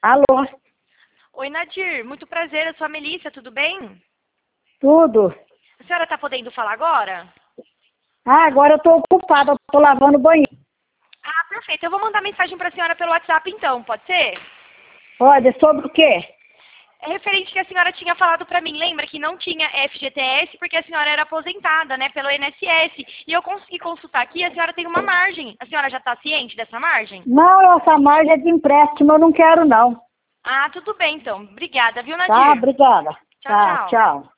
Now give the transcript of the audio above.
Alô? Oi, Nadir, muito prazer, eu sou a Melissa, tudo bem? Tudo? A senhora está podendo falar agora? Ah, agora eu tô ocupada, eu tô lavando o banheiro. Ah, perfeito, eu vou mandar mensagem para a senhora pelo WhatsApp então, pode ser? Olha, sobre o quê? É referente que a senhora tinha falado para mim, lembra que não tinha FGTS porque a senhora era aposentada, né, pelo INSS. E eu consegui consultar aqui, a senhora tem uma margem. A senhora já está ciente dessa margem? Não, essa margem é de empréstimo, eu não quero não. Ah, tudo bem então. Obrigada, viu, Tá, Nadir? obrigada. Tchau, Tá, tchau. tchau.